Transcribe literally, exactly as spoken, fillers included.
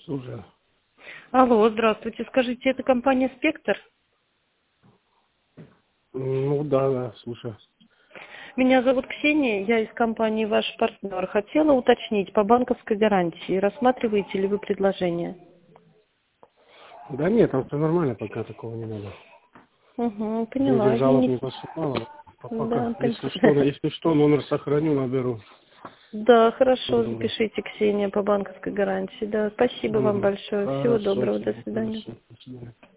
Слушаю. Алло, здравствуйте. Скажите, это компания «Спектр»? Ну да, да, слушаю. Меня зовут Ксения, я из компании «Ваш партнер». Хотела уточнить по банковской гарантии. Рассматриваете ли вы предложение? Да нет, там все нормально, пока такого не надо. Угу, Вроде поняла. жалоб Не- не поступало. А пока, Да, если что, поняла. если что, номер сохраню, наберу. Да, хорошо, Добрый. запишите, Ксения, по банковской гарантии. Да, спасибо вам Угу. большое. Всего Хорошо, доброго, до тебе свидания. хорошо. До свидания.